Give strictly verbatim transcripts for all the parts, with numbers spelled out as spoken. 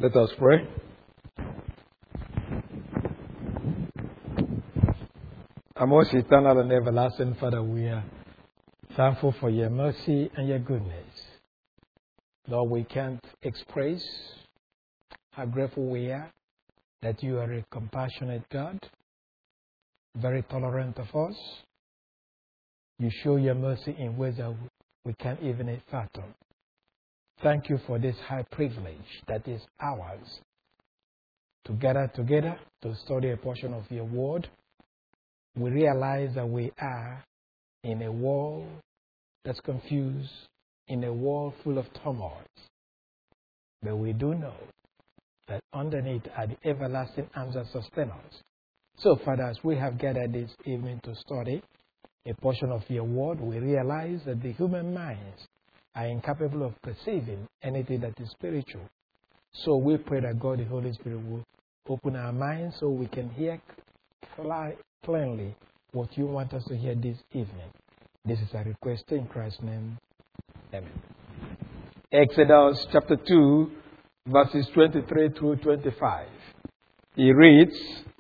Let us pray. Our most eternal and everlasting Father, we are thankful for your mercy and your goodness. Lord, we can't express how grateful we are that you are a compassionate God, very tolerant of us. You show your mercy in ways that we can't even fathom. Thank you for this high privilege that is ours to gather together to study a portion of your word. We realize that we are in a world that's confused, in a world full of turmoil. But we do know that underneath are the everlasting arms that sustain us. So, Father, as we have gathered this evening to study a portion of your word, we realize that the human minds are incapable of perceiving anything that is spiritual. So we pray that God, the Holy Spirit, will open our minds so we can hear plainly what you want us to hear this evening. This is a request in Christ's name. Amen. Exodus chapter two, verses twenty-three through twenty-five. He reads,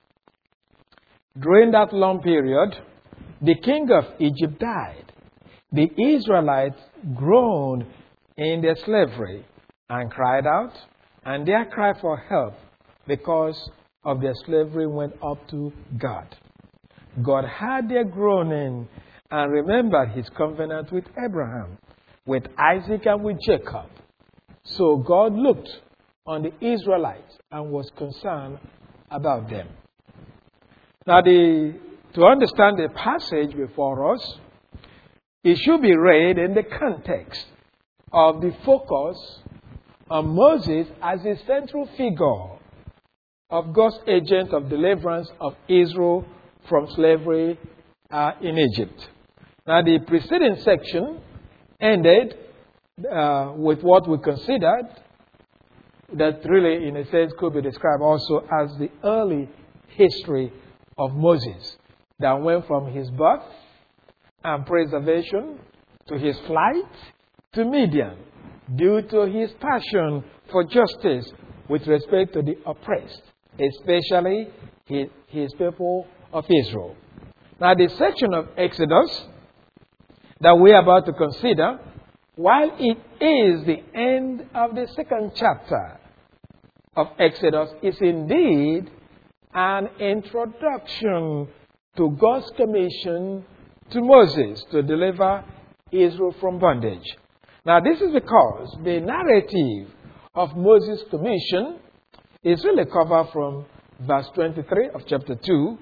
"During that long period, the king of Egypt died. The Israelites groaned in their slavery and cried out, and their cry for help because of their slavery went up to God. God heard their groaning and remembered his covenant with Abraham, with Isaac, and with Jacob. So God looked on the Israelites and was concerned about them." Now, the, to understand the passage before us, it should be read in the context of the focus on Moses as the central figure of God's agent of deliverance of Israel from slavery uh, in Egypt. Now, the preceding section ended uh, with what we considered that really, in a sense, could be described also as the early history of Moses that went from his birth and preservation to his flight to Midian due to his passion for justice with respect to the oppressed, especially his, his people of Israel. Now, the section of Exodus that we are about to consider, while it is the end of the second chapter of Exodus, is indeed an introduction to God's commission to Moses to deliver Israel from bondage. Now, this is because the narrative of Moses' commission is really covered from verse twenty-three of chapter two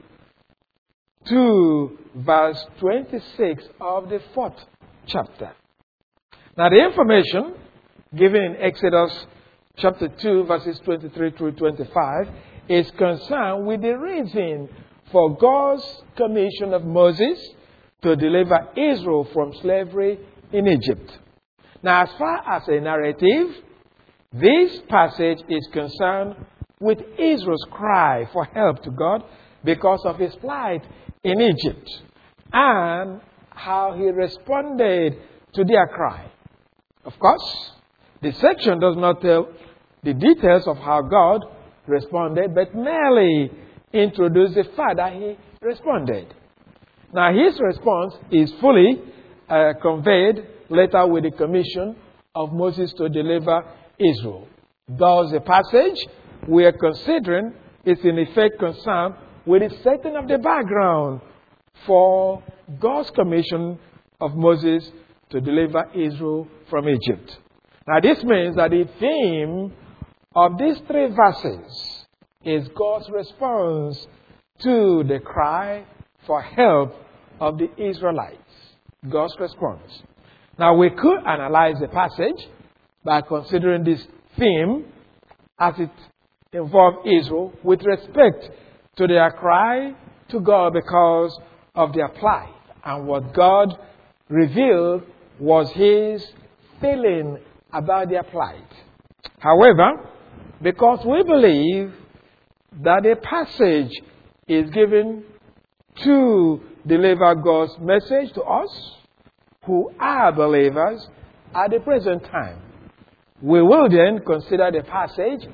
to verse twenty-six of the fourth chapter. Now, the information given in Exodus chapter two, verses twenty-three through twenty-five, is concerned with the reason for God's commission of Moses to deliver Israel from slavery in Egypt. Now, as far as a narrative, this passage is concerned with Israel's cry for help to God because of his plight in Egypt and how he responded to their cry. Of course, the section does not tell the details of how God responded, but merely introduces the fact that he responded. Now, his response is fully uh, conveyed later with the commission of Moses to deliver Israel. Thus, the passage we are considering is in effect concerned with the setting of the background for God's commission of Moses to deliver Israel from Egypt. Now, this means that the theme of these three verses is God's response to the cry for help of the Israelites. God's response. Now, we could analyze the passage by considering this theme as it involved Israel with respect to their cry to God because of their plight. And what God revealed was his feeling about their plight. However, because we believe that a passage is given to deliver God's message to us who are believers at the present time, we will then consider the passage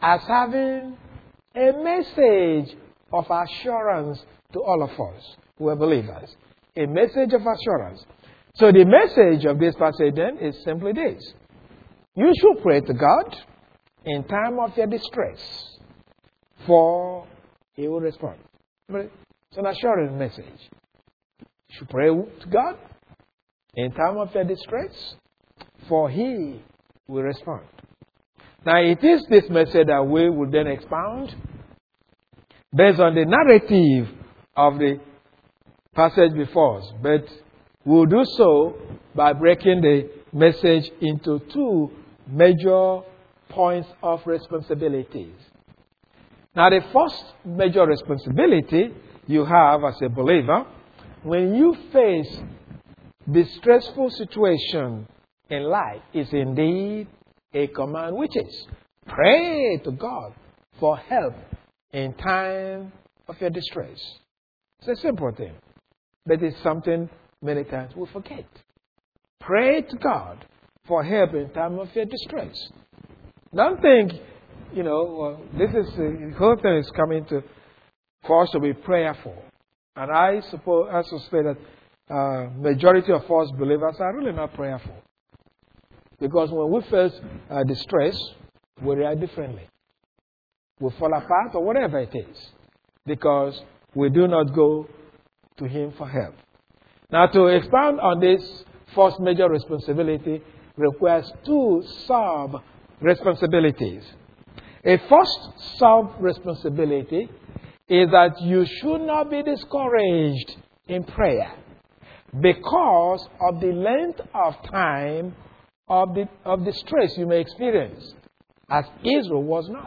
as having a message of assurance to all of us who are believers. A message of assurance. So the message of this passage then is simply this. You should pray to God in time of your distress, for He will respond. It's an assurance message. You should pray to God in time of your distress, for He will respond. Now it is this message that we will then expound based on the narrative of the passage before us. But we'll do so by breaking the message into two major points of responsibilities. Now the first major responsibility you have as a believer, when you face distressful situation in life, is indeed a command, which is pray to God for help in time of your distress. It's a simple thing, but it's something many times we forget. Pray to God for help in time of your distress. Don't think, you know, well, this is uh, the whole thing is coming to for us to be prayerful. And I suppose I suspect that uh, majority of us believers are really not prayerful. Because when we face uh, distress, we react differently. We fall apart or whatever it is. Because we do not go to Him for help. Now, to expound on this first major responsibility requires two sub-responsibilities. A first sub-responsibility is that you should not be discouraged in prayer because of the length of time of the, of the stress you may experience, as Israel was not.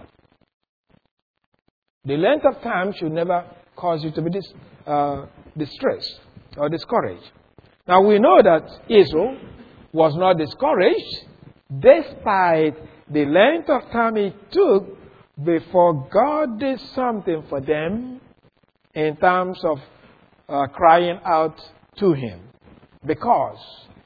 The length of time should never cause you to be dis, uh, distressed or discouraged. Now we know that Israel was not discouraged despite the length of time it took before God did something for them in terms of uh, crying out to Him. Because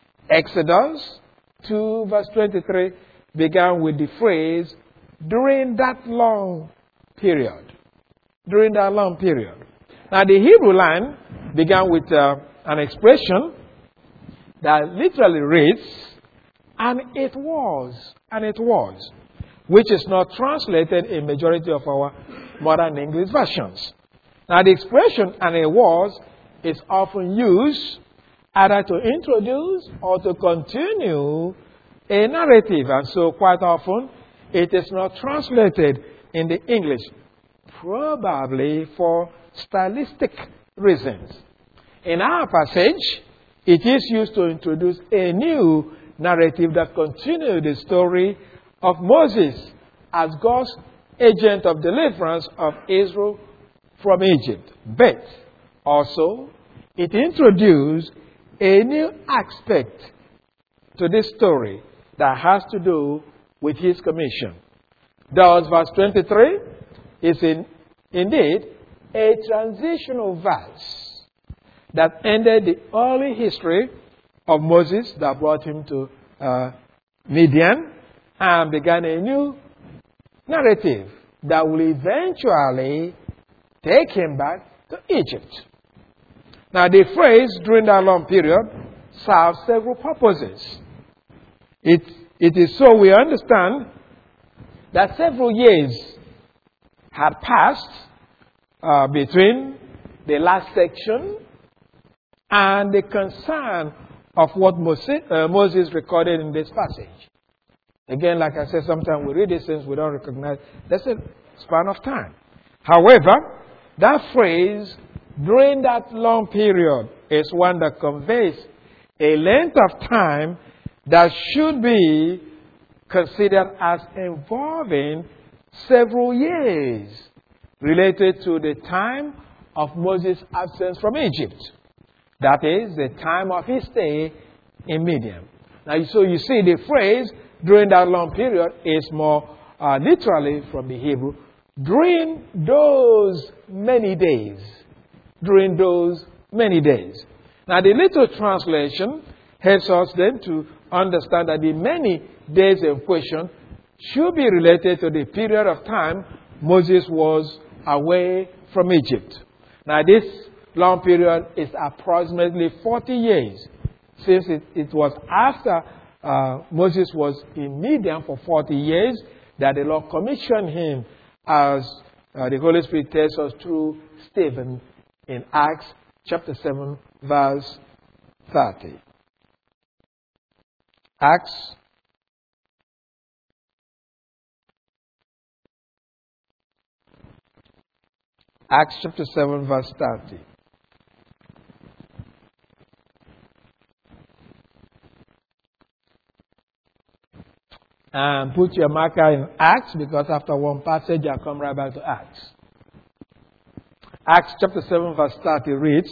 Exodus two verse twenty-three began with the phrase, during that long period. During that long period. Now the Hebrew line began with uh, an expression that literally reads, and it was, and it was, which is not translated in majority of our modern English versions. Now the expression, and it was, is often used either to introduce or to continue a narrative. And so quite often it is not translated in the English, probably for stylistic reasons. In our passage, it is used to introduce a new narrative that continues the story of Moses as God's agent of deliverance of Israel from Egypt. But also, it introduced a new aspect to this story that has to do with His commission. Thus, verse twenty-three is in, indeed a transitional verse that ended the early history of Moses that brought him to uh, Midian and began a new narrative that will eventually take him back to Egypt. Now, the phrase during that long period serves several purposes. It, it is so we understand that several years had passed uh, between the last section and the concern of what Moses, uh, Moses recorded in this passage. Again, like I said, sometimes we read these things, we don't recognize. That's a span of time. However, that phrase, during that long period, is one that conveys a length of time that should be considered as involving several years related to the time of Moses' absence from Egypt. That is, the time of his stay in Midian. Now, so you see the phrase, during that long period, is more uh, literally from the Hebrew, during those many days. During those many days. Now, the little translation helps us then to understand that the many days in question should be related to the period of time Moses was away from Egypt. Now, this long period is approximately forty years, since it, it was after uh, Moses was in Midian for forty years that the Lord commissioned him, as uh, the Holy Spirit tells us through Stephen in Acts chapter seven, verse thirty. Acts Acts chapter seven, verse thirty. And put your marker in Acts, because after one passage I'll come right back to Acts. Acts chapter seven, verse thirty reads,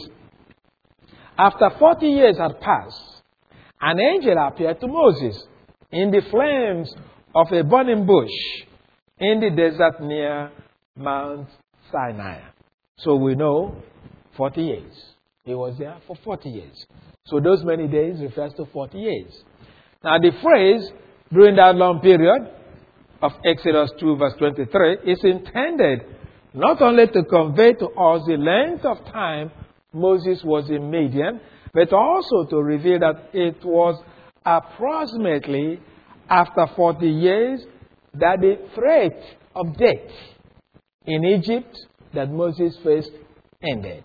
"After forty years had passed, an angel appeared to Moses in the flames of a burning bush in the desert near Mount Sinai." So we know forty years. He was there for forty years. So those many days refers to forty years. Now the phrase "during that long period" of Exodus two verse twenty-three is intended not only to convey to us the length of time Moses was in Midian, but also to reveal that it was approximately after forty years that the threat of death in Egypt that Moses faced ended.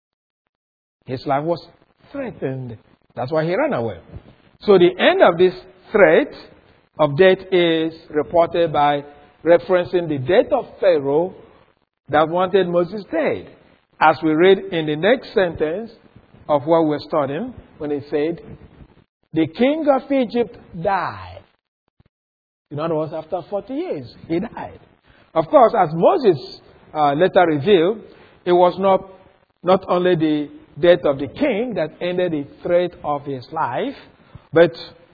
His life was threatened. That's why he ran away. So the end of this threat of death is reported by referencing the death of Pharaoh that wanted Moses dead. As we read in the next sentence of what we're studying, when it said, "The king of Egypt died." In other words, after forty years, he died. Of course, as Moses uh, later revealed, it was not, not only the death of the king that ended the threat of his life, but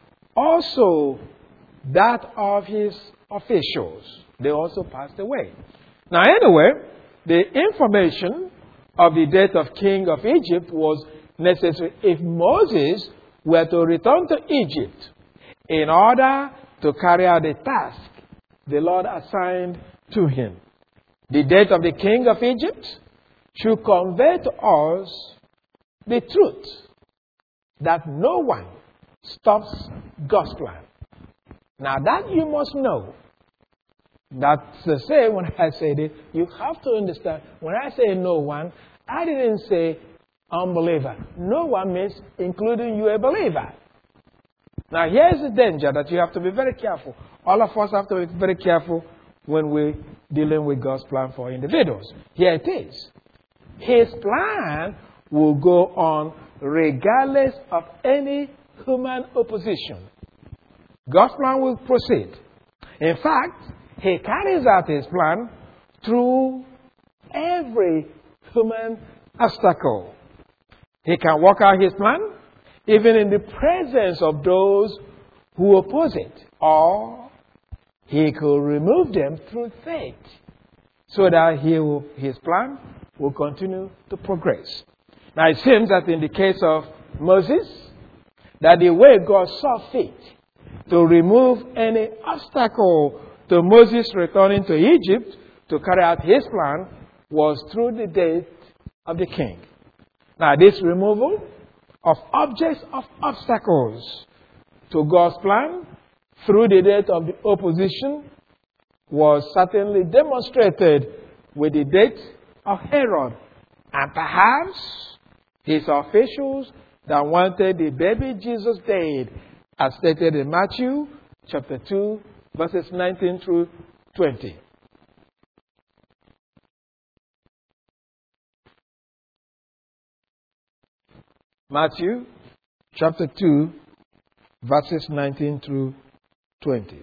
also that of his officials. They also passed away. Now, anyway, the information of the death of king of Egypt was necessary if Moses were to return to Egypt in order to carry out the task the Lord assigned to him. The death of the king of Egypt should convey to us the truth that no one stops God's plan. Now that you must know. That's to say, when I say this, you have to understand, when I say no one, I didn't say unbeliever. No one means including you a believer. Now here's the danger that you have to be very careful. All of us have to be very careful when we're dealing with God's plan for individuals. Here it is. His plan will go on regardless of any human opposition. God's plan will proceed. In fact, He carries out His plan through every human obstacle. He can work out His plan even in the presence of those who oppose it. Or He could remove them through faith so that he will, His plan will continue to progress. Now it seems that in the case of Moses, that the way God saw fit to remove any obstacle to Moses returning to Egypt to carry out his plan was through the death of the king. Now this removal of objects of obstacles to God's plan through the death of the opposition was certainly demonstrated with the death of Herod, and perhaps his officials that wanted the baby Jesus dead, as stated in Matthew chapter two, verses nineteen through twenty. Matthew chapter two, verses nineteen through twenty.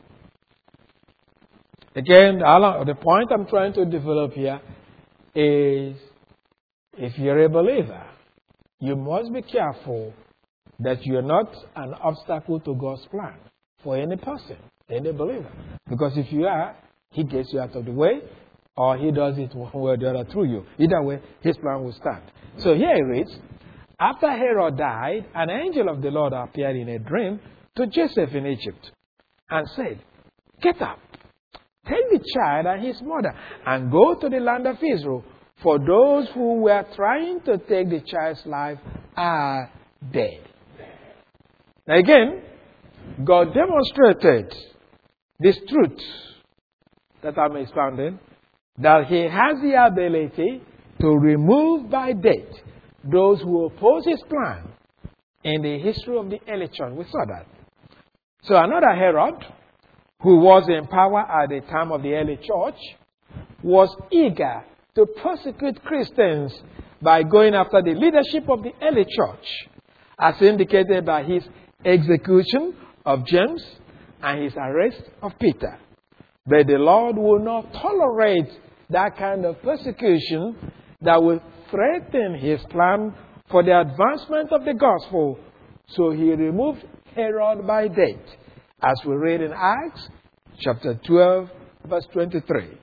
Again, the point I'm trying to develop here is, if you're a believer, you must be careful that you're not an obstacle to God's plan for any person, any believer. Because if you are, He gets you out of the way, or He does it one way or the other through you. Either way, His plan will stand. So here it reads, after Herod died, an angel of the Lord appeared in a dream to Joseph in Egypt and said, Get up, take the child and his mother, and go to the land of Israel, for those who were trying to take the child's life are dead. Now again, God demonstrated this truth that I'm expounding, that He has the ability to remove by death those who oppose His plan in the history of the early church. We saw that. So another Herod, who was in power at the time of the early church, was eager to persecute Christians by going after the leadership of the early church, as indicated by his execution of James and his arrest of Peter. But the Lord will not tolerate that kind of persecution that will threaten His plan for the advancement of the gospel. So He removed Herod by death, as we read in Acts chapter twelve, verse twenty-three.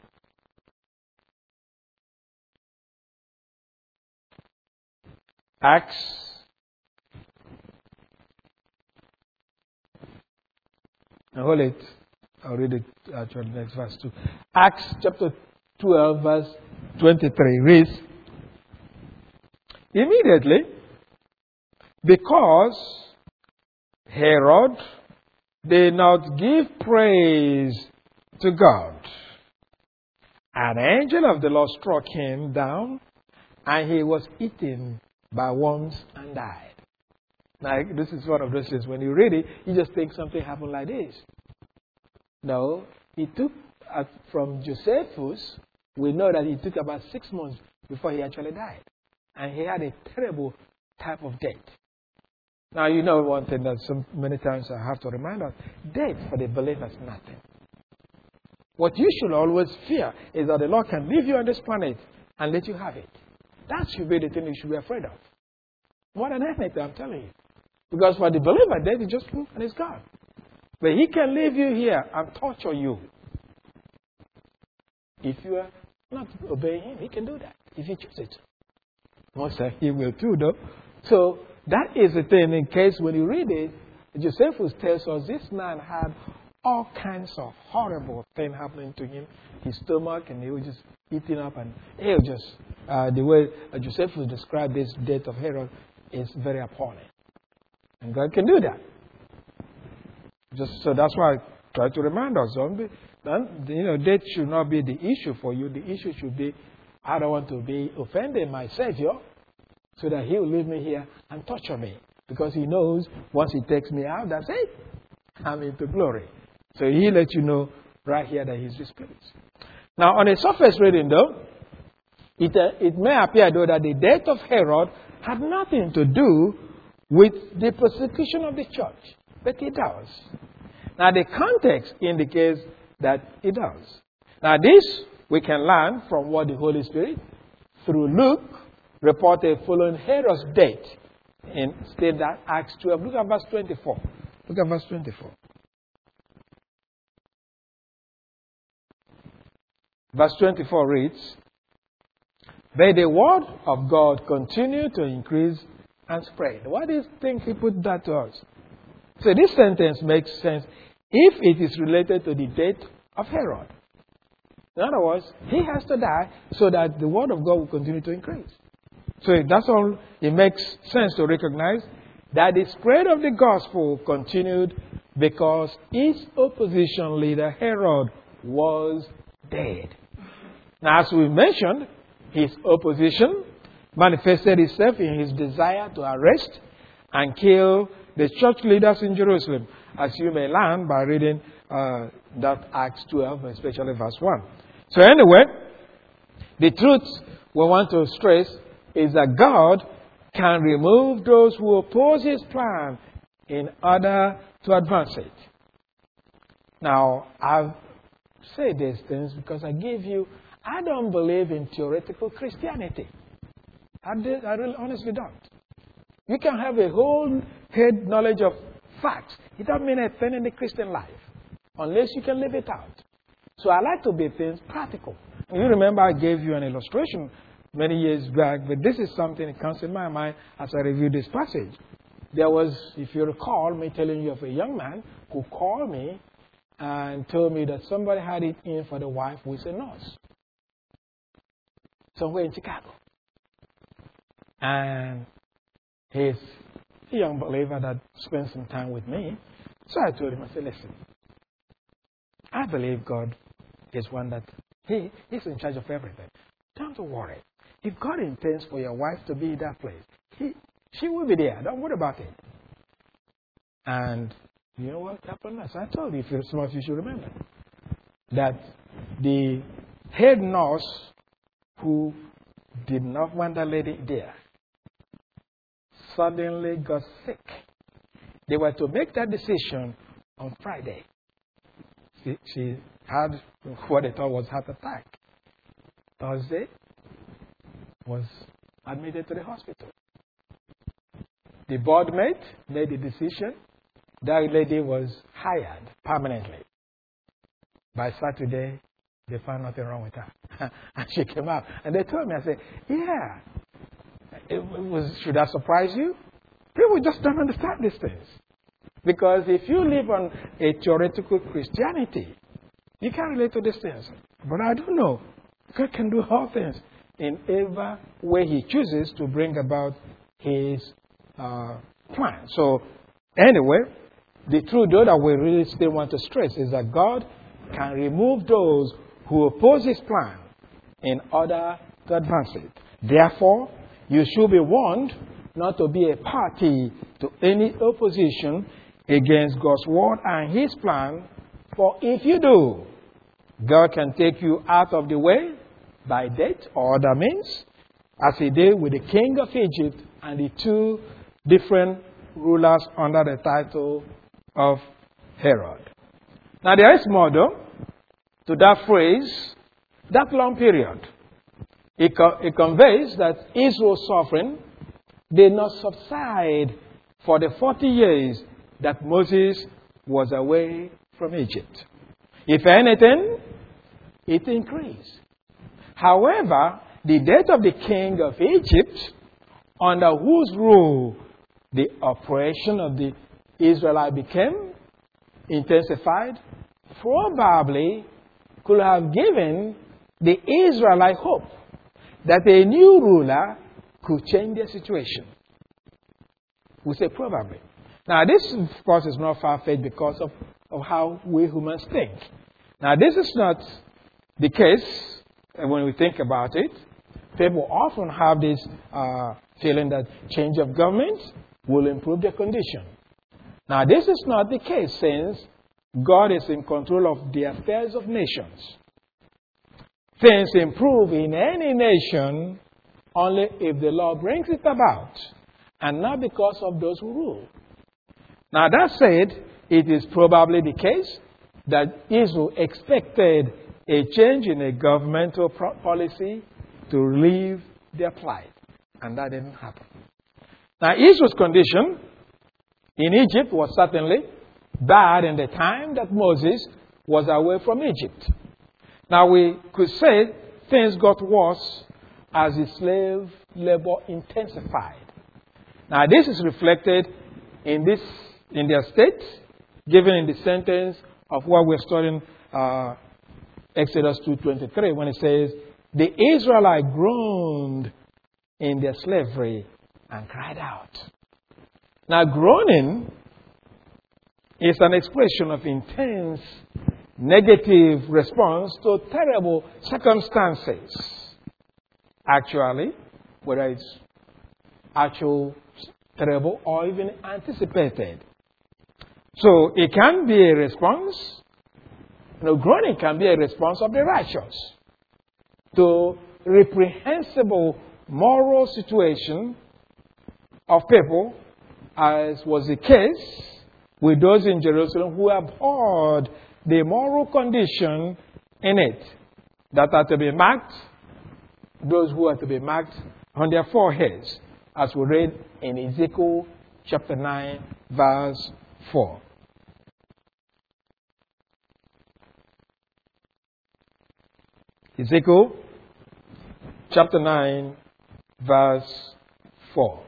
Acts now hold it. I'll read it actually next verse two. Acts chapter twelve, verse twenty-three reads, immediately, because Herod did not give praise to God, an angel of the Lord struck him down, and he was eaten by worms and died. Now, this is one of those things, when you read it, you just think something happened like this. No, he took, uh, from Josephus, we know that he took about six months before he actually died. And he had a terrible type of death. Now, you know one thing that so many times I have to remind us, death for the believer is nothing. What you should always fear is that the Lord can leave you on this planet and let you have it. That should be the thing you should be afraid of. More than anything, I'm telling you. Because for the believer, death is just proof and it's gone. But He can leave you here and torture you. If you are not obeying Him, He can do that if He chooses to. Most times He will too, though. So that is the thing. In case when you read it, Josephus tells us this man had all kinds of horrible things happening to him. His stomach, and he was just eating up, and he was just uh, the way uh, Josephus described this death of Herod is very appalling. And God can do that. Just so that's why I try to remind us. Don't be, don't, you know, death should not be the issue for you. The issue should be, I don't want to be offending my Savior, so that He will leave me here and torture me. Because He knows once He takes me out, that's it. I'm into glory. So He lets you know right here that He's displeased. Now, on a surface reading, though, it, uh, it may appear, though, that the death of Herod had nothing to do with the persecution of the church. But it does. Now, the context indicates that it does. Now, this we can learn from what the Holy Spirit, through Luke, reported following Herod's death in state that Acts twelve. Look at verse twenty-four. Look at verse twenty-four. Verse twenty-four reads, "But the word of God continued to increase and spread." Why do you think he put that to us? So this sentence makes sense if it is related to the death of Herod. In other words, he has to die so that the word of God will continue to increase. So that's all. It makes sense to recognize that the spread of the gospel continued because his opposition leader, Herod, was dead. Now, as we mentioned, his opposition manifested itself in his desire to arrest and kill the church leaders in Jerusalem, as you may learn by reading uh, that Acts twelve, especially verse one. So anyway, the truth we want to stress is that God can remove those who oppose His plan in order to advance it. Now, I've said these things because I give you, I don't believe in theoretical Christianity. I, did, I really honestly don't. You can have a whole head knowledge of facts. It doesn't mean a thing in the Christian life unless you can live it out. So I like to be things practical. You remember I gave you an illustration many years back, but this is something that comes in my mind as I review this passage. There was, if you recall, me telling you of a young man who called me and told me that somebody had it in for the wife who is a nurse somewhere in Chicago. And he's a young believer that spent some time with me. So I told him, I said, listen, I believe God is one that he, He's in charge of everything. Don't worry. If God intends for your wife to be in that place, he, she will be there. Don't worry about it. And you know what happened next? I told you, if some of you should remember, that the head nurse who did not want that lady there suddenly got sick. They were to make that decision on Friday. She, she had what they thought was heart attack. Thursday was admitted to the hospital. The board mate made the decision. That lady was hired permanently. By Saturday, they found nothing wrong with her. And she came out. And they told me, I said, yeah, it was, should I surprise you? People just don't understand these things. Because if you live on a theoretical Christianity, you can't relate to these things. But I don't know. God can do all things in every way He chooses to bring about His uh, plan. So, anyway, the truth, though, that we really still want to stress is that God can remove those who oppose His plan in order to advance it. Therefore, you should be warned not to be a party to any opposition against God's word and His plan. For if you do, God can take you out of the way by death or other means, as He did with the king of Egypt and the two different rulers under the title of Herod. Now there is more though to that phrase, that long period. It, co- it conveys that Israel's suffering did not subside for the forty years that Moses was away from Egypt. If anything, it increased. However, the death of the king of Egypt, under whose rule the oppression of the Israelites became intensified, probably could have given the Israelite hope that a new ruler could change their situation. We say probably. Now, this, of course, is not far-fetched because of, of how we humans think. Now, this is not the case when we think about it. People often have this uh, feeling that change of government will improve their condition. Now, this is not the case since God is in control of the affairs of nations. Things improve in any nation only if the Lord brings it about, and not because of those who rule. Now, that said, it is probably the case that Israel expected a change in a governmental pro- policy to relieve their plight, and that didn't happen. Now, Israel's condition in Egypt was certainly bad in the time that Moses was away from Egypt. Now, we could say things got worse as the slave labor intensified. Now, this is reflected in this in their state, given in the sentence of what we're studying, uh, Exodus two twenty-three, when it says, the Israelites groaned in their slavery and cried out. Now, groaning is an expression of intense negative response to terrible circumstances. Actually, whether it's actual, terrible, or even anticipated. So it can be a response. You know, groaning can be a response of the righteous to reprehensible moral situation of people, as was the case with those in Jerusalem who abhorred the moral condition in it that are to be marked, those who are to be marked on their foreheads, as we read in Ezekiel chapter nine, verse four. Ezekiel chapter nine, verse four.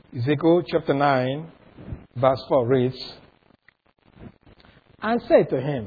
Ezekiel chapter nine, verse four reads, "And said to him,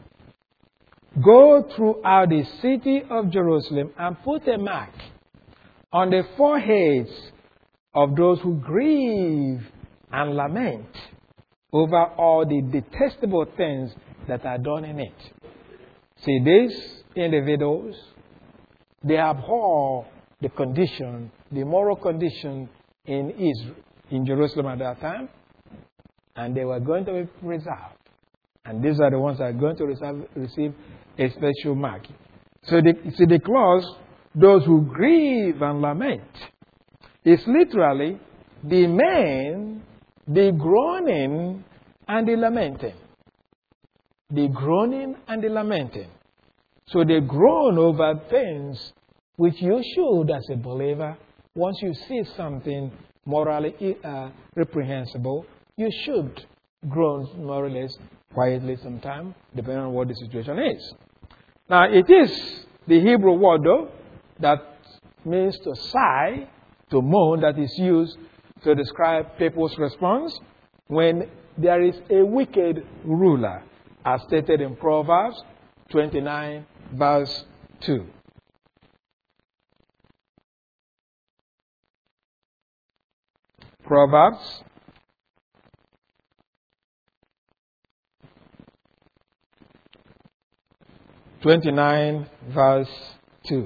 Go throughout the city of Jerusalem and put a mark on the foreheads of those who grieve and lament over all the detestable things that are done in it." See, these individuals, they abhor the condition, the moral condition in Israel, in Jerusalem at that time, and they were going to be preserved. And these are the ones that are going to receive, receive a special mark. So the, see the clause, those who grieve and lament, is literally the men, the groaning and the lamenting. The groaning and the lamenting. So they groan over things which you should, as a believer, once you see something morally uh, reprehensible, you should groan more or less quietly sometime, depending on what the situation is. Now, it is the Hebrew word, though, that means to sigh, to moan, that is used to describe people's response when there is a wicked ruler, as stated in Proverbs twenty-nine, verse two. Proverbs twenty-nine, verse two.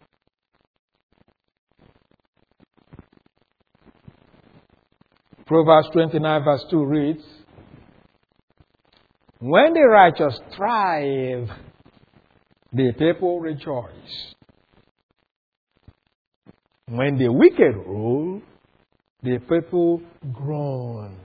Proverbs twenty-nine, verse two reads, "When the righteous thrive, the people rejoice. When the wicked rule, the people groan."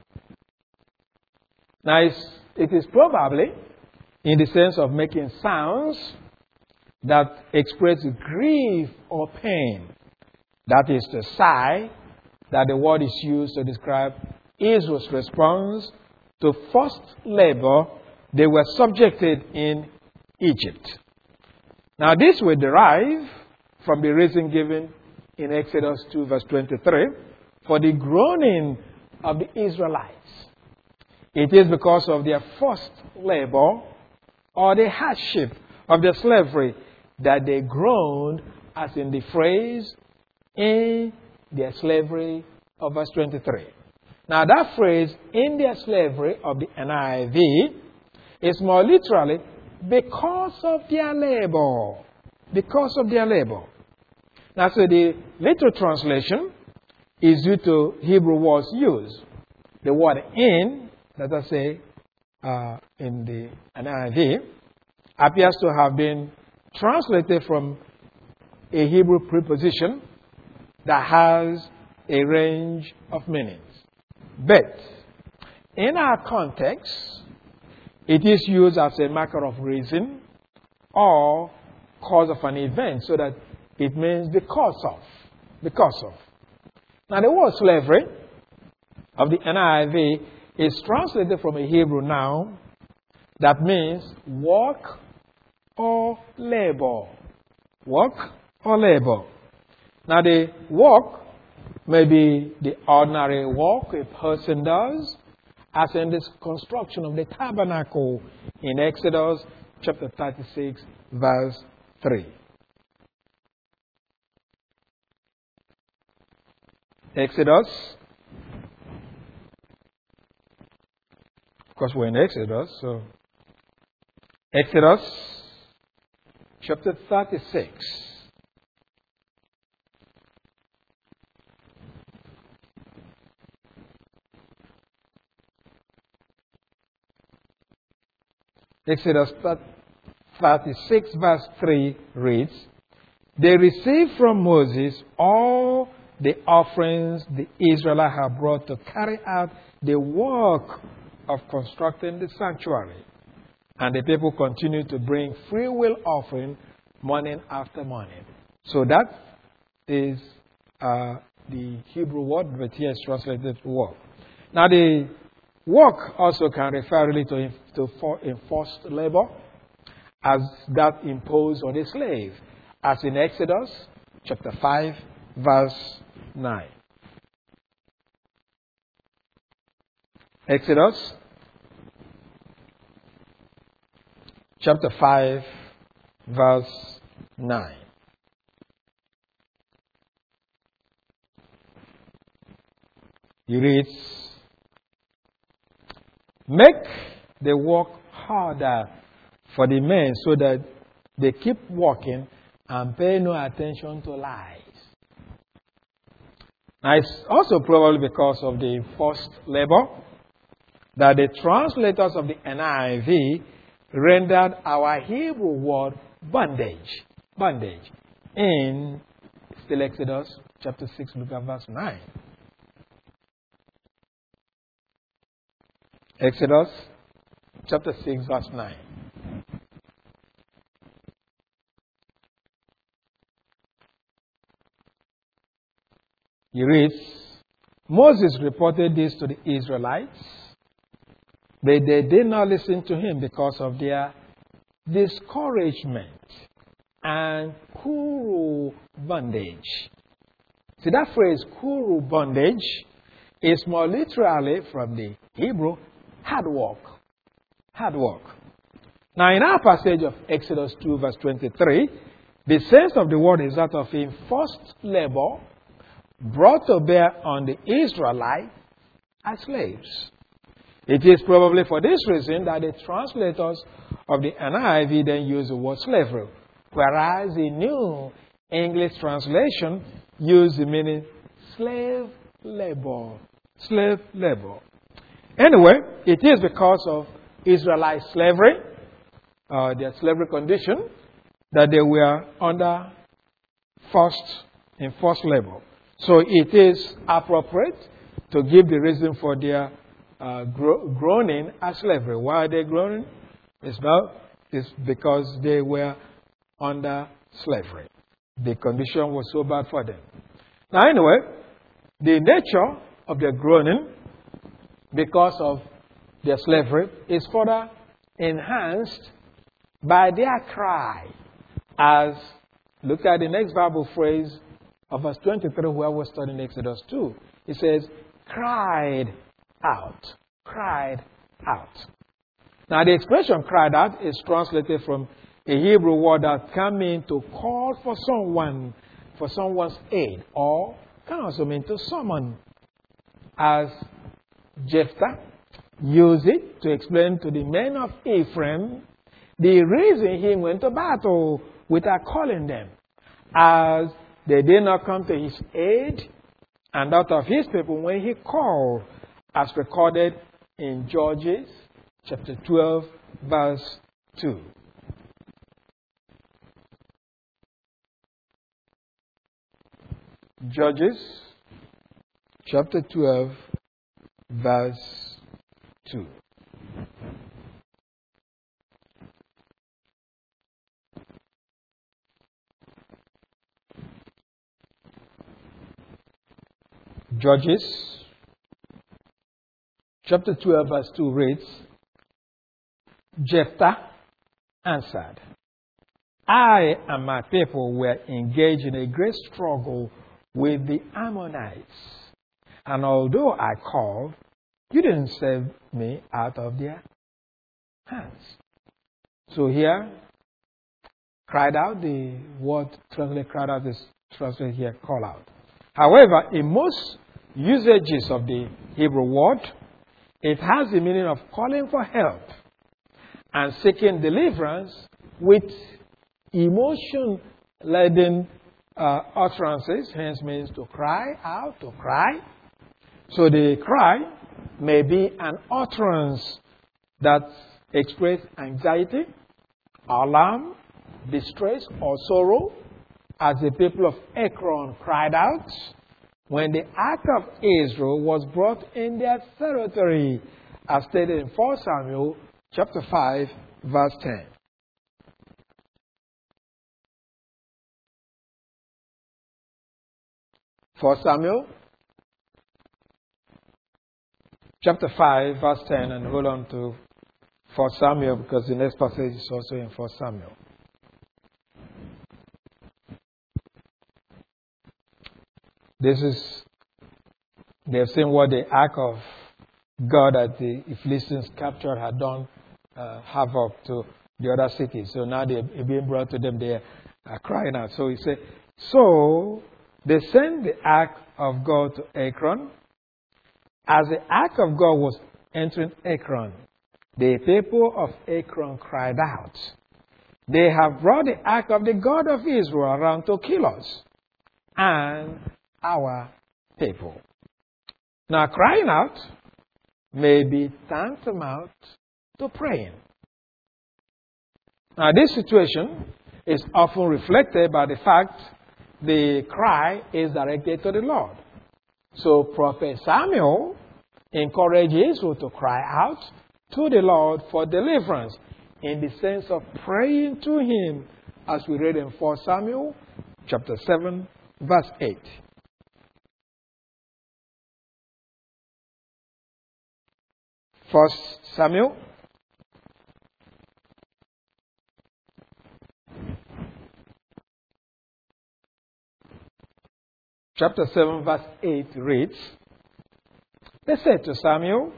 Now, it's, it is probably in the sense of making sounds that express grief or pain. That is to sigh, that the word is used to describe Israel's response to forced labor they were subjected in Egypt. Now, this will derive from the reason given in Exodus two, verse twenty-three, for the groaning of the Israelites. It is because of their forced labor or the hardship of their slavery that they groaned, as in the phrase, in their slavery of verse twenty-three. Now, that phrase, in their slavery of the N I V, is more literally, because of their labor. Because of their labor. Now, so the literal translation is due to Hebrew words used. The word in, let us say, uh, in the N I V, appears to have been translated from a Hebrew preposition that has a range of meanings. But, in our context, it is used as a marker of reason or cause of an event, so that it means because of. Because of. Now, the word slavery of the N I V is translated from a Hebrew noun that means work or labor. Work or labor. Now, the work may be the ordinary work a person does, as in this construction of the tabernacle in Exodus chapter thirty-six, verse three. Exodus, of course we're in Exodus, so Exodus chapter thirty-six. Exodus thirty-six, verse three reads, "They received from Moses all the offerings the Israelites had brought to carry out the work of constructing the sanctuary. And the people continued to bring free will offering morning after morning." So that is uh, the Hebrew word, but here is translated work. Now, the work also can refer really to, to enforced labor, as that imposed on a slave, as in Exodus chapter five, verse nine. Exodus chapter five, verse nine. He reads, "Make the work harder for the men so that they keep working and pay no attention to lies." Now, it's also probably because of the forced labor that the translators of the N I V rendered our Hebrew word bondage, bondage, in still Exodus chapter six, look at verse nine. Exodus chapter six, verse nine. He reads, "Moses reported this to the Israelites, but they did not listen to him because of their discouragement and kuru bondage." See, that phrase, kuru bondage, is more literally from the Hebrew, hard work. Hard work. Now, in our passage of Exodus two, verse twenty-three, the sense of the word is that of enforced labor brought to bear on the Israelites as slaves. It is probably for this reason that the translators of the N I V then use the word slavery, whereas the New English translation used the meaning slave labor. Slave labor. Anyway, it is because of Israelite slavery, uh, their slavery condition, that they were under forced, enforced labor. So it is appropriate to give the reason for their uh, gro- groaning as slavery. Why are they groaning? It's not. It's because they were under slavery. The condition was so bad for them. Now, anyway, the nature of their groaning, because of their slavery, is further enhanced by their cry. As look at the next Bible phrase of verse twenty-three, where we're studying Exodus two. It says, "cried out." Cried out. Now, the expression "cried out" is translated from a Hebrew word that can mean to call for someone, for someone's aid, or can also mean to summon. As Jephthah used it to explain to the men of Ephraim the reason he went to battle without calling them, as they did not come to his aid and that of his people when he called, as recorded in Judges chapter twelve, verse two. Judges chapter twelve, verse two. Judges chapter twelve, verse two reads, "Jephthah answered, I and my people were engaged in a great struggle with the Ammonites. And although I called, you didn't save me out of their hands." So here, cried out, the word translated cried out is translated here, call out. However, in most usages of the Hebrew word, it has the meaning of calling for help and seeking deliverance with emotion-laden uh, utterances, hence means to cry out, to cry. So the cry may be an utterance that expresses anxiety, alarm, distress, or sorrow, as the people of Ekron cried out when the ark of Israel was brought in their territory, as stated in First Samuel chapter five, verse ten. First Samuel chapter five, verse ten, and hold on to First Samuel because the next passage is also in First Samuel. This is, they have seen what the ark of God that the Philistines captured had done uh, havoc to the other cities. So now they're being brought to them. They are crying out. So he said, so they sent the ark of God to Ekron. As the ark of God was entering Ekron, the people of Ekron cried out, they have brought the ark of the God of Israel around to kill us and our people. Now crying out may be tantamount to praying. Now this situation is often reflected by the fact the cry is directed to the Lord. So Prophet Samuel encouraged Israel to cry out to the Lord for deliverance in the sense of praying to Him, as we read in First Samuel chapter seven, verse eight. First Samuel chapter seven, verse eight reads, they said to Samuel,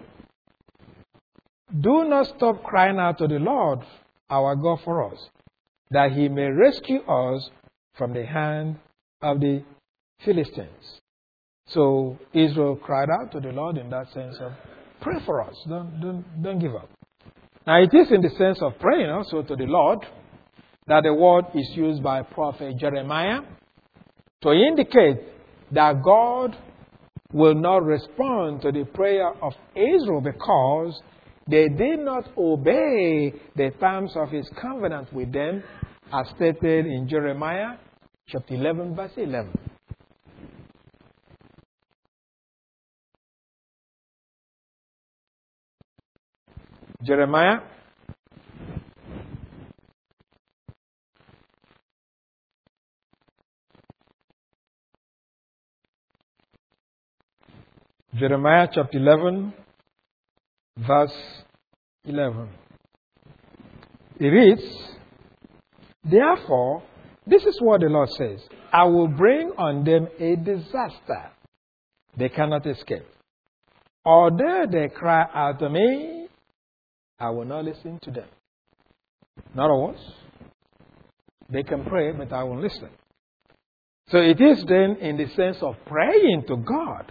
do not stop crying out to the Lord our God for us, that He may rescue us from the hand of the Philistines. So Israel cried out to the Lord in that sense of pray for us. Don't, don't, don't give up. Now it is in the sense of praying also to the Lord that the word is used by prophet Jeremiah to indicate that God will not respond to the prayer of Israel because they did not obey the terms of His covenant with them, as stated in Jeremiah chapter eleven, verse eleven. Jeremiah Jeremiah chapter eleven, verse eleven. It reads, therefore, this is what the Lord says, I will bring on them a disaster they cannot escape. Although they cry out to me, I will not listen to them. In other words, they can pray, but I won't listen. So it is then in the sense of praying to God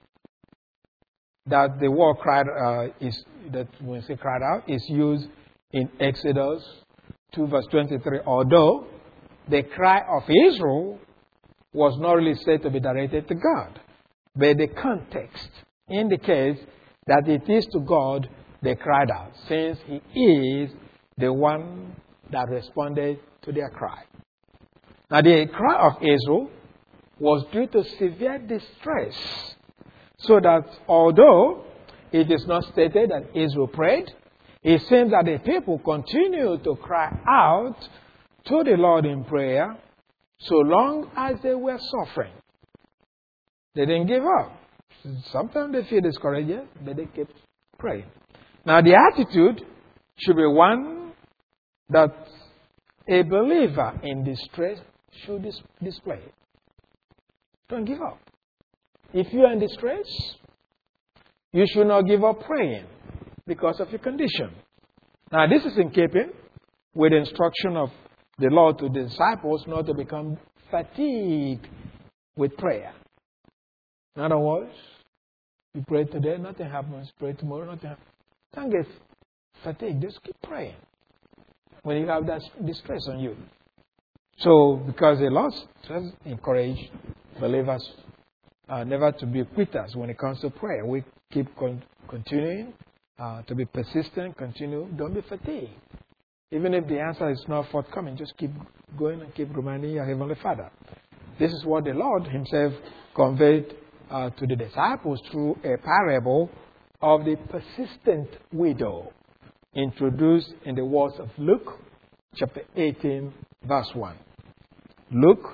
that the word cried uh, is that when we say cried out is used in Exodus two verse twenty-three. Although the cry of Israel was not really said to be directed to God, but the context indicates that it is to God they cried out, since He is the one that responded to their cry. Now the cry of Israel was due to severe distress, so that although it is not stated that Israel prayed, it seems that the people continued to cry out to the Lord in prayer so long as they were suffering. They didn't give up. Sometimes they feel discouraged, but they kept praying. Now the attitude should be one that a believer in distress should dis- display. Don't give up. If you are in distress, you should not give up praying because of your condition. Now, this is in keeping with the instruction of the Lord to the disciples not to become fatigued with prayer. In other words, you pray today, nothing happens. Pray tomorrow, nothing happens. Don't get fatigued. Just keep praying when you have that distress on you. So, because the Lord does encourage believers uh, never to be quitters when it comes to prayer. We keep con- continuing uh, to be persistent, continue. Don't be fatigued. Even if the answer is not forthcoming, just keep going and keep reminding your Heavenly Father. This is what the Lord Himself conveyed uh, to the disciples through a parable of the persistent widow, introduced in the words of Luke chapter eighteen, verse one. Luke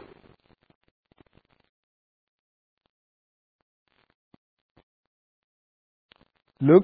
Luke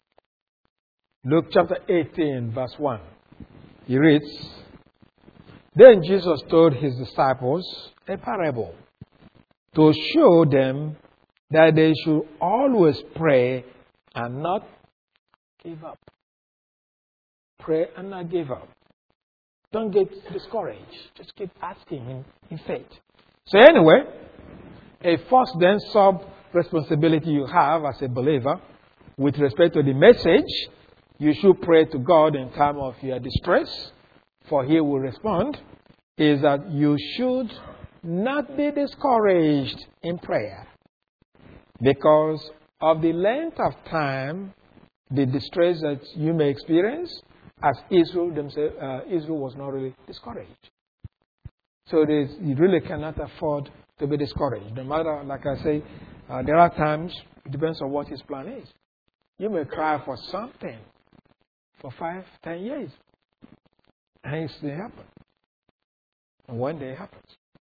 Luke chapter eighteen, verse one. He reads, Then Jesus told his disciples a parable to show them that they should always pray and not give up. Pray and not give up. Don't get discouraged. Just keep asking in, in faith. So anyway, a first then sub responsibility you have as a believer with respect to the message, you should pray to God in time of your distress, for He will respond, is that you should not be discouraged in prayer because of the length of time, the distress that you may experience, as Israel themselves, uh, Israel was not really discouraged. So it is, you really cannot afford to be discouraged. No matter, like I say, uh, there are times, it depends on what His plan is. You may cry for something for five, ten years, and it still happens. And one day it happens.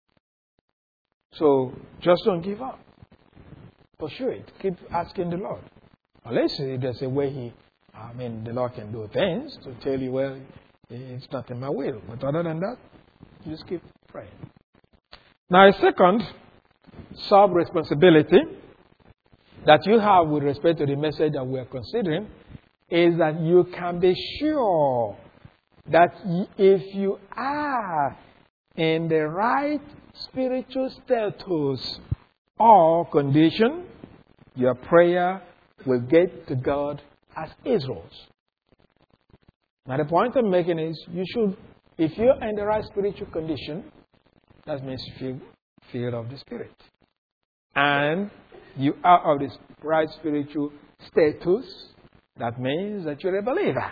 So just don't give up. Pursue it. Keep asking the Lord. Unless there's a way He, I mean, the Lord can do things to tell you, well, it's not in my will. But other than that, you just keep praying. Now, a second sub-responsibility that you have with respect to the message that we are considering is that you can be sure that if you are in the right spiritual status or condition, your prayer will get to God as Israel's. Now, the point I'm making is you should, if you're in the right spiritual condition, that means you feel filled of the Spirit. And you are of the right spiritual status, that means that you're a believer.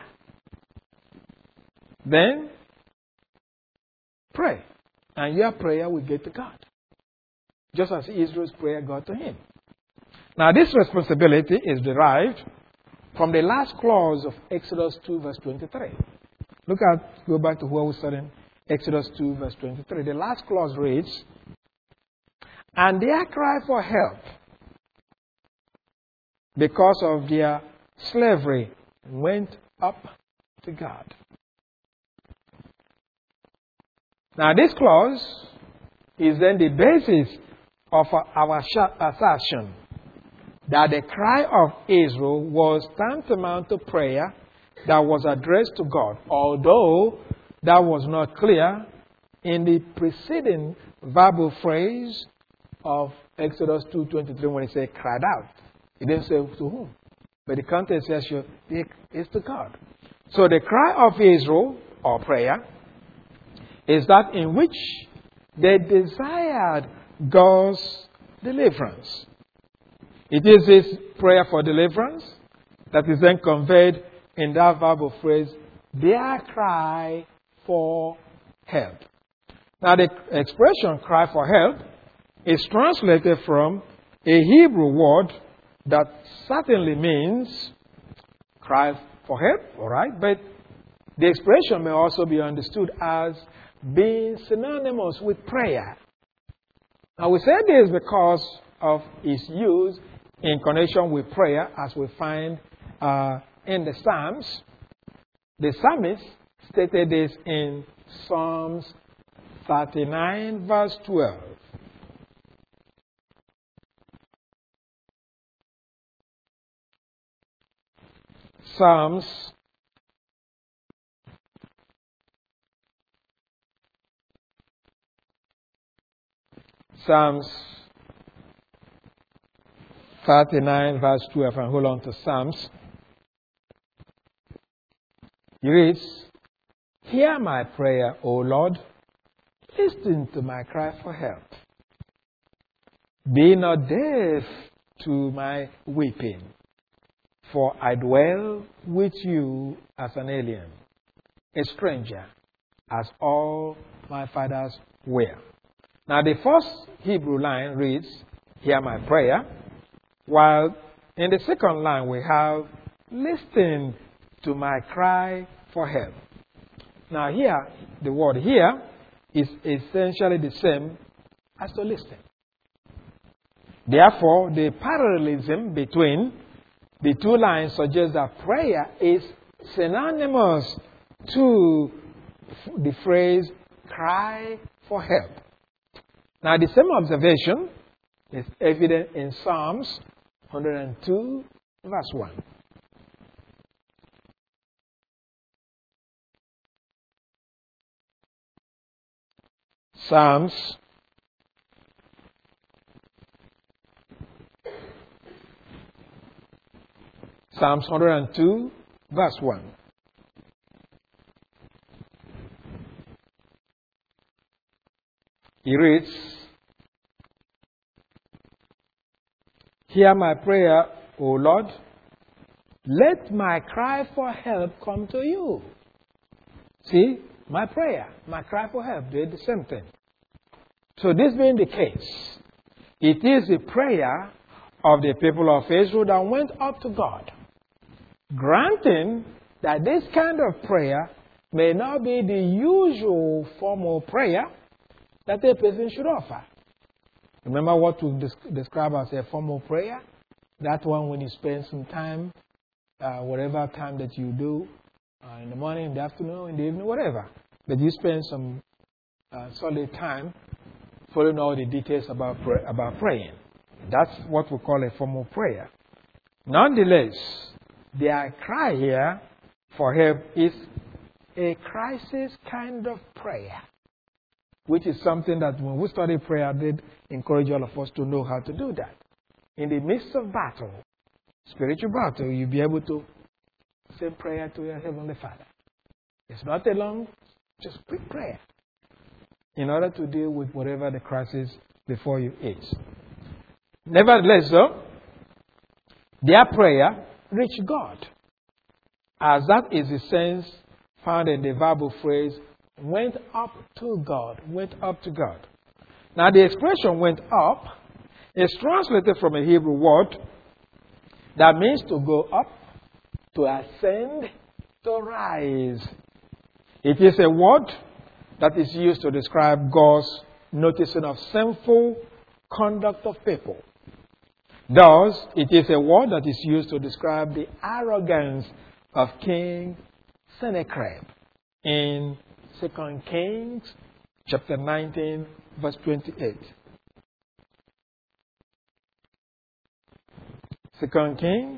Then, pray. And your prayer will get to God. Just as Israel's prayer got to Him. Now, this responsibility is derived from the last clause of Exodus two, verse twenty-three. Look at, go back to where we started in Exodus two, verse twenty-three. The last clause reads, "And their cry for help because of their slavery went up to God." Now, this clause is then the basis of our assertion that the cry of Israel was tantamount to prayer that was addressed to God, although that was not clear in the preceding verbal phrase of Exodus two twenty-three when it said cried out. It didn't say to whom. But the context says it's to God. So the cry of Israel, or prayer, is that in which they desired God's deliverance. It is this prayer for deliverance that is then conveyed in that verbal phrase, their cry for help. Now the expression cry for help is translated from a Hebrew word that certainly means cry for help, all right? But the expression may also be understood as being synonymous with prayer. Now we say this because of its use in connection with prayer, as we find uh, in the Psalms. The psalmist stated this in Psalms thirty-nine, verse twelve. Psalms Psalms thirty-nine, verse twelve, and hold on to Psalms. He reads, "Hear my prayer, O Lord. Listen to my cry for help. Be not deaf to my weeping, for I dwell with you as an alien, a stranger, as all my fathers were." Now the first Hebrew line reads, "Hear my prayer," while in the second line we have, "Listen to my cry for help." Now here, the word "hear" is essentially the same as to listen. Therefore, the parallelism between the two lines suggests that prayer is synonymous to the phrase cry for help. Now, the same observation is evident in Psalms one hundred two, verse one. Psalms Psalms one hundred two, verse one. He reads, "Hear my prayer, O Lord. Let my cry for help come to you." See, my prayer, my cry for help, they're the same thing. So this being the case, it is the prayer of the people of Israel that went up to God. Granting that this kind of prayer may not be the usual formal prayer that a person should offer. Remember what we describe as a formal prayer? That one when you spend some time, uh, whatever time that you do, uh, in the morning, in the afternoon, in the evening, whatever. But you spend some uh, solid time following all the details about, pray- about praying. That's what we call a formal prayer. Nonetheless, their cry here for help is a crisis kind of prayer, which is something that when we study prayer, I did encourage all of us to know how to do that. In the midst of battle, spiritual battle, you'll be able to say prayer to your Heavenly Father. It's not a long, just quick prayer in order to deal with whatever the crisis before you is. Nevertheless, though, their prayer reached God, as that is the sense found in the verbal phrase, went up to God, went up to God. Now, the expression went up is translated from a Hebrew word that means to go up, to ascend, to rise. It is a word that is used to describe God's noticing of sinful conduct of people. Thus, it is a word that is used to describe the arrogance of King Sennacherib in Second Kings chapter nineteen, verse twenty-eight. Second Kings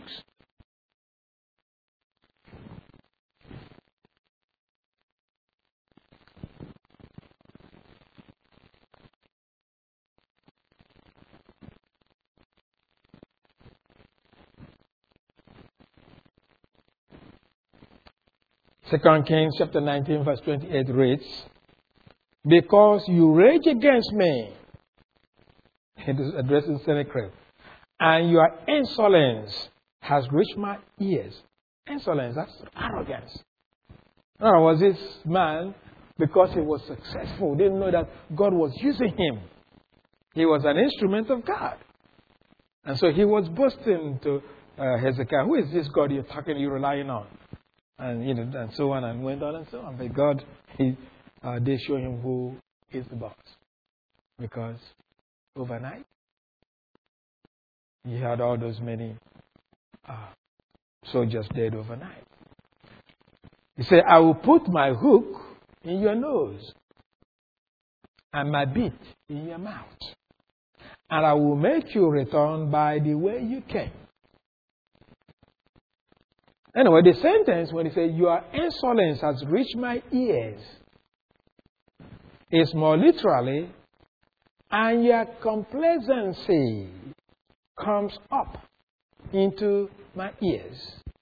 Second Kings chapter nineteen, verse twenty-eight reads, "Because you rage against me," it is addressing Sennacherib, "and your insolence has reached my ears." Insolence, that's arrogance. In other words, this man, because he was successful, didn't know that God was using him. He was an instrument of God. And so he was boasting to uh, Hezekiah, "Who is this God you're talking, you're relying on?" And, you know, and so on, and went on and so on. But God, he, uh, they show him who is the boss. Because overnight, he had all those many uh, soldiers dead overnight. He said, "I will put my hook in your nose and my bit in your mouth. And I will make you return by the way you came." Anyway, the sentence when he said, "Your insolence has reached my ears," is more literally, "and your complacency comes up into my ears."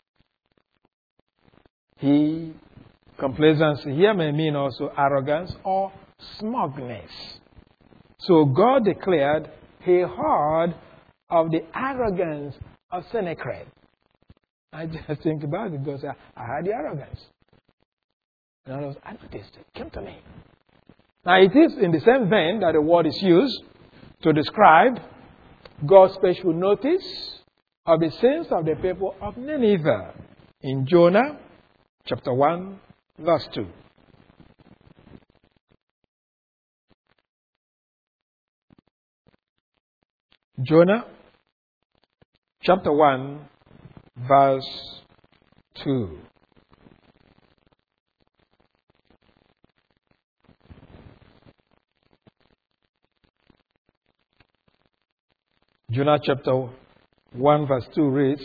He, complacency here may mean also arrogance or smugness. So God declared he heard of the arrogance of Sennacherib. I just think about it because I, I had the arrogance. And I, was, I noticed it came to me. Now it is in the same vein that the word is used to describe God's special notice of the sins of the people of Nineveh in Jonah chapter one, verse two. Jonah chapter one, verse two. Jonah chapter one verse two reads,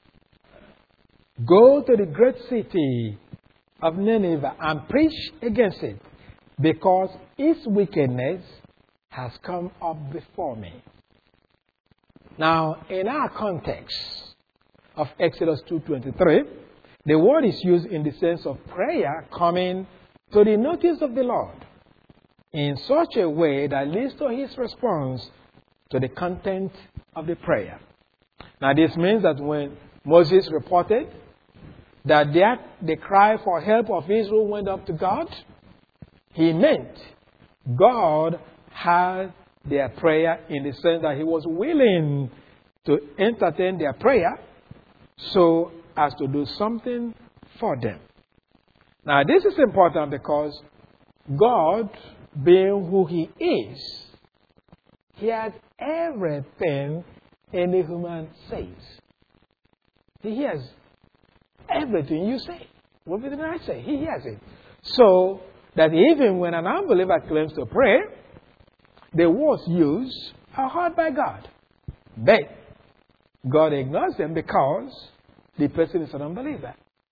"Go to the great city of Nineveh and preach against it, because its wickedness has come up before me." Now, in our context of Exodus two twenty-three, the word is used in the sense of prayer coming to the notice of the Lord in such a way that leads to his response to the content of the prayer. Now, this means that when Moses reported that the cry for help of Israel went up to God, he meant God had their prayer in the sense that he was willing to entertain their prayer so as to do something for them. Now, this is important because God, being who he is, hears everything any human says. He hears everything you say. Everything I say, he hears it. So that even when an unbeliever claims to pray, the words used are heard by God. But God ignores them because the person is an unbeliever.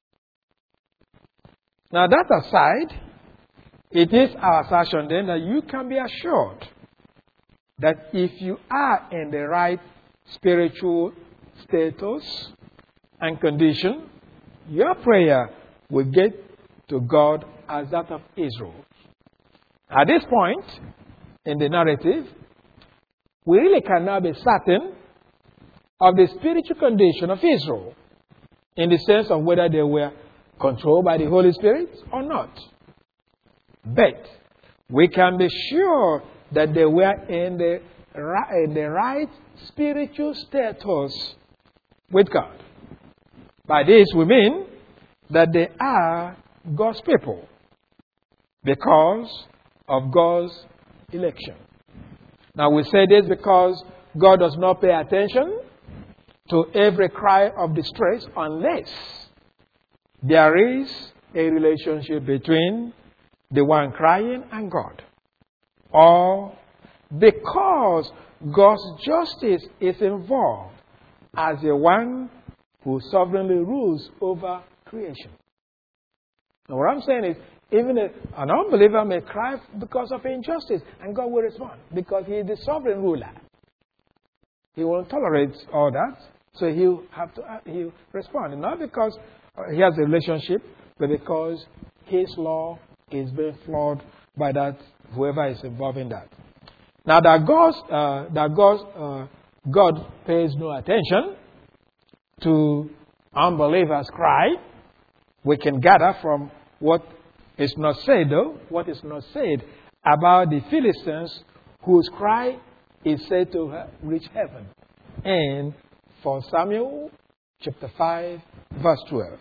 Now, that aside, it is our assertion then that you can be assured that if you are in the right spiritual status and condition, your prayer will get to God as that of Israel. At this point in the narrative, we really cannot be certain of the spiritual condition of Israel in the sense of whether they were controlled by the Holy Spirit or not. But we can be sure that they were in the, in the right spiritual status with God. By this we mean that they are God's people because of God's election. Now we say this because God does not pay attention to every cry of distress unless there is a relationship between the one crying and God. Or because God's justice is involved as the one who sovereignly rules over creation. Now what I'm saying is, even a, an unbeliever may cry because of injustice, and God will respond because he is the sovereign ruler. He won't tolerate all that, so he'll have to uh, he'll respond. Not because uh, he has a relationship, but because his law is being flawed by that whoever is involved in that. Now that God's, uh, that God's, uh, God pays no attention to unbelievers' cry, we can gather from what is not said, though, what is not said about the Philistines whose cry is said to reach heaven. And First Samuel chapter five, verse twelve.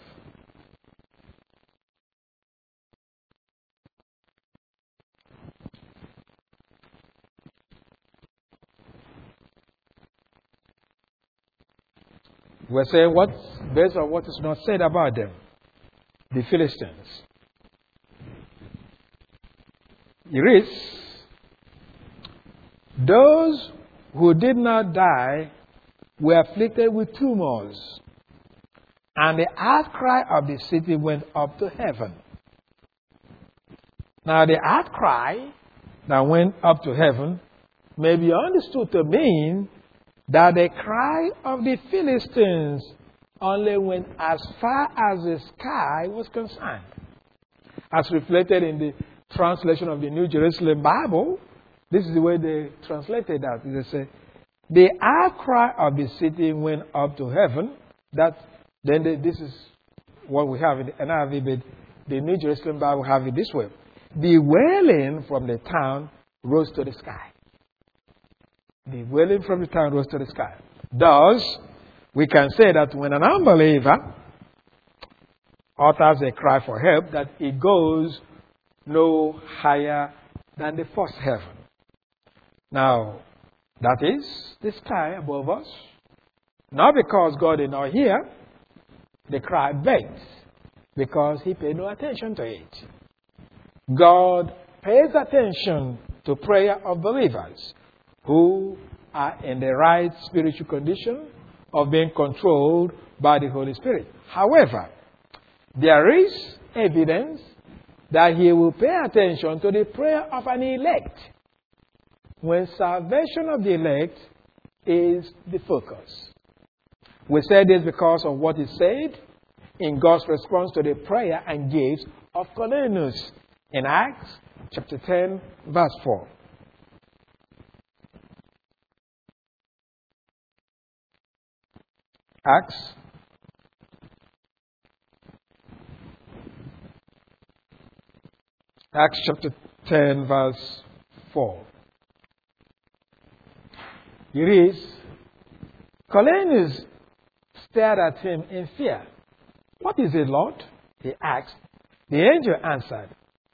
We're saying what, based on what is not said about them, the Philistines. It reads, "Those who did not die were afflicted with tumors, and the outcry of the city went up to heaven." Now, the outcry that went up to heaven may be understood to mean that the cry of the Philistines only went as far as the sky was concerned. As reflected in the translation of the New Jerusalem Bible, this is the way they translated that. They say, the outcry of the city went up to heaven. That then they, this is what we have in the N I V, but the New Jerusalem Bible have it this way: the wailing from the town rose to the sky. The wailing from the town rose to the sky. Thus, we can say that when an unbeliever utters a cry for help, that it goes no higher than the first heaven. Now, that is the sky above us. Not because God did not hear the cry, but because he paid no attention to it. God pays attention to prayer of believers who are in the right spiritual condition of being controlled by the Holy Spirit. However, there is evidence that he will pay attention to the prayer of an elect when salvation of the elect is the focus. We say this because of what is said in God's response to the prayer and gifts of Cornelius in Acts chapter ten, verse four. Acts Acts chapter ten, verse four. It reads, Cornelius stared at him in fear. What is it, Lord? He asked. The angel answered,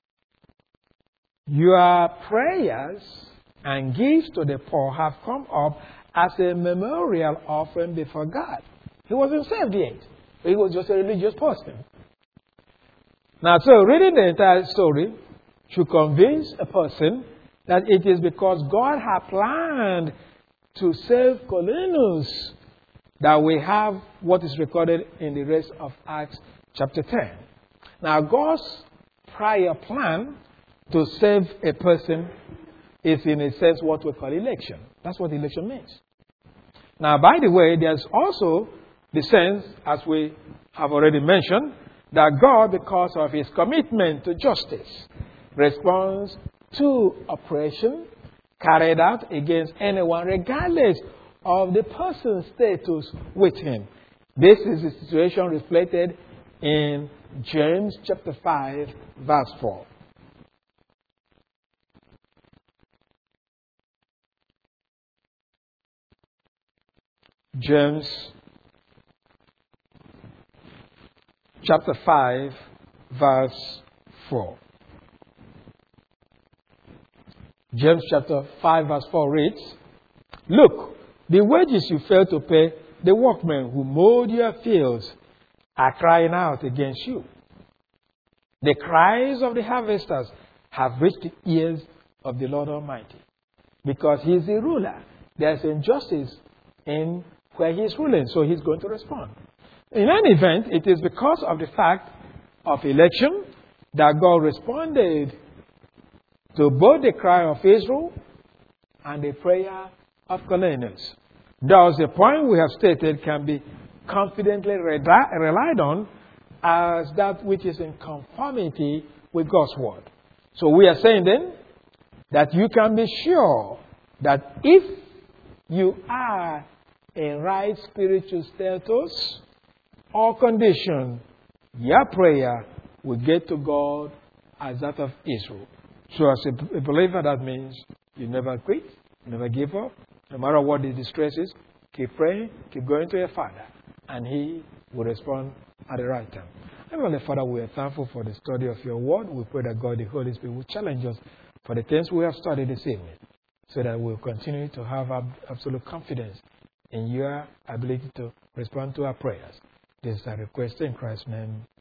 your prayers and gifts to the poor have come up as a memorial offering before God. He wasn't saved yet. He was just a religious person. Now, so reading the entire story should convince a person that it is because God had planned to save Cornelius that we have what is recorded in the rest of Acts chapter ten. Now, God's prior plan to save a person is in a sense what we call election. That's what election means. Now, by the way, there's also the sense, as we have already mentioned, that God, because of his commitment to justice, responds to oppression carried out against anyone, regardless of the person's status with him. This is the situation reflected in James chapter five, verse four. James chapter five, verse four. James chapter five, verse four reads, look, the wages you failed to pay the workmen who mowed your fields are crying out against you. The cries of the harvesters have reached the ears of the Lord Almighty. Because he is the ruler, there's injustice in where he is ruling, so he's going to respond. In any event, it is because of the fact of election that God responded to both the cry of Israel and the prayer of Cornelius. Thus, the point we have stated can be confidently relied on as that which is in conformity with God's word. So we are saying then that you can be sure that if you are in right spiritual status or condition, your prayer will get to God as that of Israel. So as a believer, that means you never quit, you never give up. No matter what the distress is, keep praying, keep going to your Father, and he will respond at the right time. Heavenly Father, we are thankful for the study of your word. We pray that God, the Holy Spirit, will challenge us for the things we have studied this evening, so that we'll continue to have absolute confidence in your ability to respond to our prayers. This is our request in Christ's name.